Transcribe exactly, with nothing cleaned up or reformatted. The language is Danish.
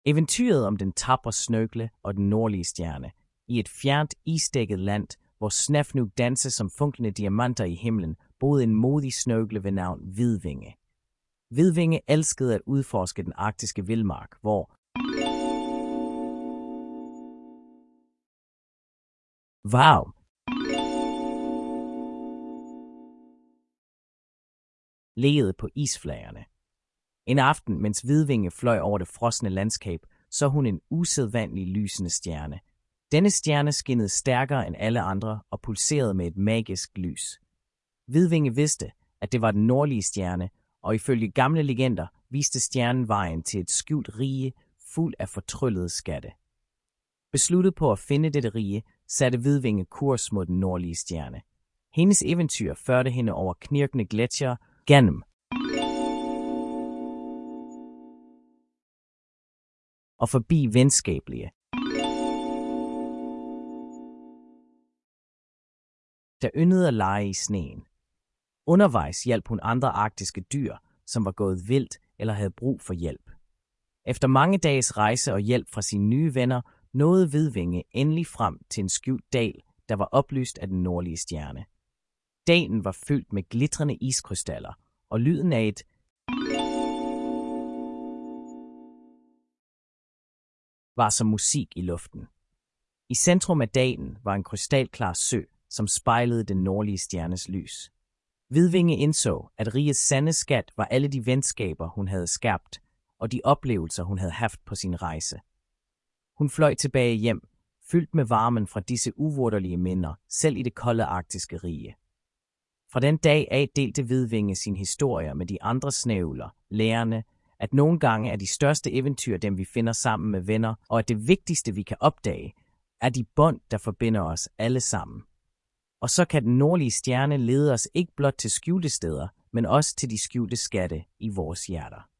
Eventyret om den tapre snøgle og den nordlige stjerne. I et fjernt, isdækket land, hvor Snefnug danser som funklende diamanter i himlen, boede en modig snøgle ved navn Hvidvinge. Hvidvinge elskede at udforske den arktiske vildmark, hvor Wow! Legede på isflagerne. En aften, mens Hvidvinge fløj over det frosne landskab, så hun en usædvanlig lysende stjerne. Denne stjerne skinnede stærkere end alle andre og pulserede med et magisk lys. Hvidvinge vidste, at det var den nordlige stjerne, og ifølge gamle legender viste stjernen vejen til et skjult rige fuld af fortryllede skatte. Besluttet på at finde dette rige, satte Hvidvinge kurs mod den nordlige stjerne. Hendes eventyr førte hende over knirkende gletsjere, gennem og forbi venskabelige, der yndede at lege i sneen. Undervejs hjalp hun andre arktiske dyr, som var gået vildt eller havde brug for hjælp. Efter mange dages rejse og hjælp fra sine nye venner, nåede Hvidvinge endelig frem til en skjult dal, der var oplyst af den nordlige stjerne. Dalen var fyldt med glitrende iskrystaller, og lyden af et var som musik i luften. I centrum af dalen var en krystalklar sø, som spejlede den nordlige stjernes lys. Hvidvinge indså, at rigets sande skat var alle de venskaber, hun havde skabt, og de oplevelser, hun havde haft på sin rejse. Hun fløj tilbage hjem, fyldt med varmen fra disse uvurderlige minder, selv i det kolde arktiske rige. Fra den dag af delte Hvidvinge sin historie med de andre snævler, lærerne, at nogle gange er de største eventyr dem, vi finder sammen med venner, og at det vigtigste, vi kan opdage, er de bånd, der forbinder os alle sammen. Og så kan den nordlige stjerne lede os ikke blot til skjulte steder, men også til de skjulte skatte i vores hjerter.